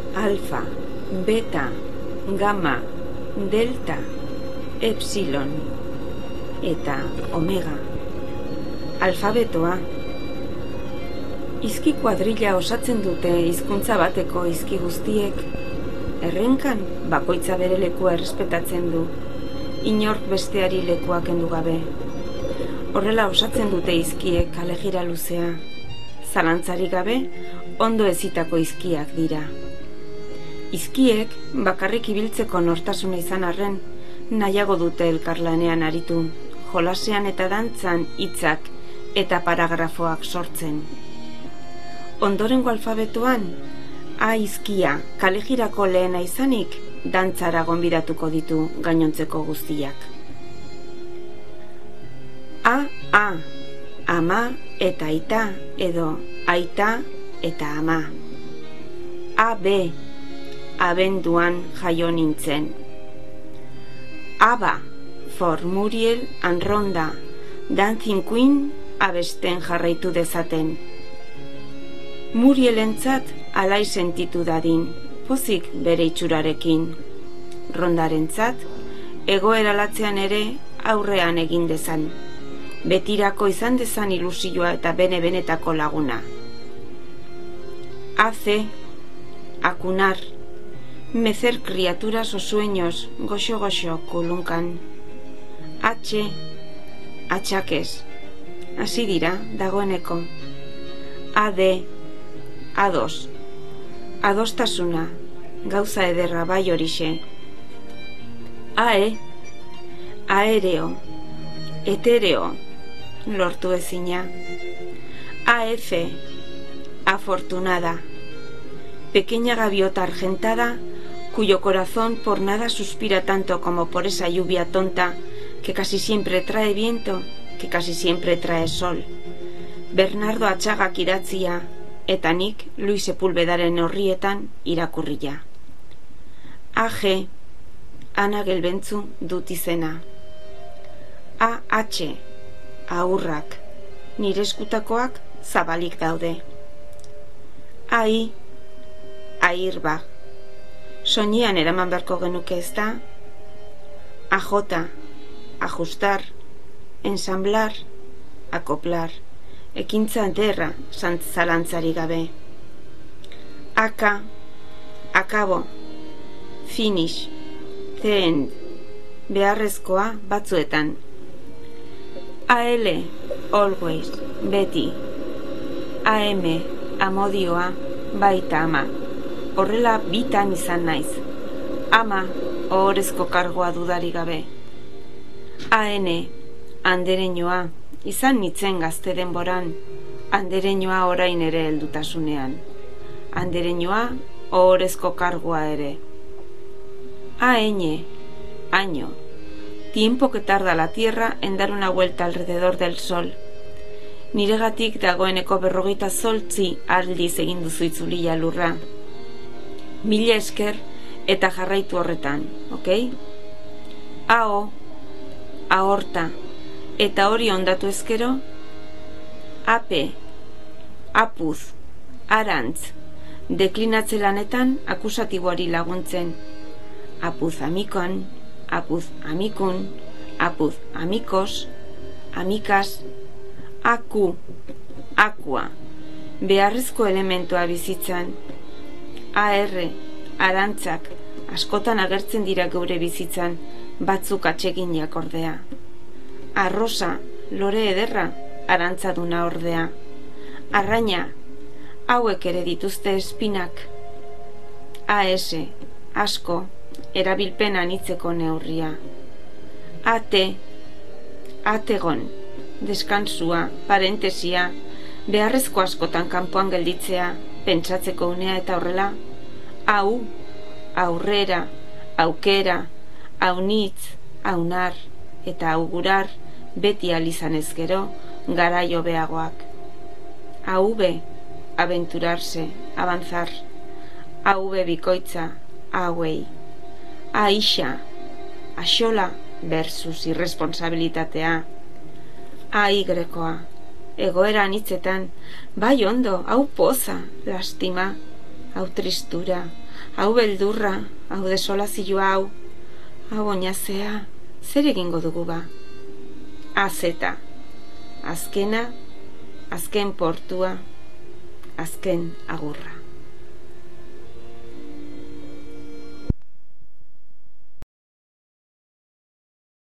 alfa, beta, gamma, delta, epsilon eta omega. Alfabetoa. Hizki kuadrilla osatzen dute hizkuntza bateko hizki guztiek. Errenkan bakoitza bere lekua errespetatzen du, inork besteari lekua kendu gabe. Horrela osatzen dute hizkiek kalejira luzea. Zalantzarik gabe, ondo ezitako hizkiak dira. Hizkiek bakarrik ibiltzeko nortasuna izan arren, nahiago dute elkarlanean aritu, jolasean eta dantzan hitzak eta paragrafoak sortzen. Ondorengo alfabetoan, A hizkia kalejirako lehena izanik, dantzara gonbidatuko ditu gainontzeko guztiak. A, ama eta aita edo aita eta ama. A, abenduan jaio nintzen. Aba, for Muriel and Ronda, Dancing Queen abesten jarraitu dezaten. Murielentzat alai sentitu dadin, pozik bere itxurarekin. Rondarentzat, egoera latzean ere aurrean egin dezan. Betirako izan dezan ilusioa eta bene-benetako laguna. Hace, acunar, mecer criaturas o sueños, goxo-goxo kulunkan. H, atxakes, hasi dira dagoeneko. Ade, ados, adostasuna, gauza ederra bai horixe. Ae, aereo, etereo, lortu ezina. AF, afortunada, pequeña gaviota argentada cuyo corazón por nada suspira tanto como por esa lluvia tonta que casi siempre trae viento, que casi siempre trae sol. Bernardo Atxagak idatzia, eta nik Luis Sepulvedaren horrietan irakurria. AG, Ana Gelbentzu dut izena. AH, ahurrak, nire eskutakoak zabalik daude. AI, airbag, soinean eraman beharko genuke ezta. AJ, ajustar, ensamblar, akoplar, ekintza ederra zalantzari gabe. AK, akabo, finish, the end, beharrezkoa batzuetan. AL, always, beti. AM, amodioa, baita ama. Horrela bitan izan naiz. Ama, ohorezko kargoa dudari gabe. AN, andereñoa, izan nitzen gazte denboran, andereñoa orain ere heldutasunean. Andereñoa, ohorezko kargoa ere. AN, año, tiempo que tarda la tierra en dar una vuelta alrededor del sol. Niregatik dagoeneko 48 aldiz egin duzu itzulia lurra. Mila esker eta jarraitu horretan, ok? AO, ahorta, eta hori ondatu ezkero. AP, apuz, arantz, deklinatze lanetan akusatiboari laguntzen. Apuz amikon, apuz amikun, apuz amikos, amikas. Aku, akua, beharrezko elementua bizitzan. AR, arantzak, askotan agertzen dira geure bizitzan, batzuk atseginak ordea. Arrosa, lore ederra, arantzaduna ordea. Arraina, hauek ere dituzte espinak. AS, asko, erabilpen anitzeko neurria. AT, ategon, deskansua, parentesia, beharrezko askotan kanpoan gelditzea, pentsatzeko unea eta horrela. Hau, aurrera, aukera, aunitz, aunar eta augurar beti alizan ezkero garaio beagoak. AV, aventurarse, avanzar. AV bikoitza, hauei. Aixa, axola versus irresponsabilitatea. AY-koa, egoera anitzetan, bai ondo, hau poza, lastima. hau tristura, hau beldurra, hau desolazioa hau oinazea, zer egingo dugu ba? Azeta, azkena, azken portua, azken agurra.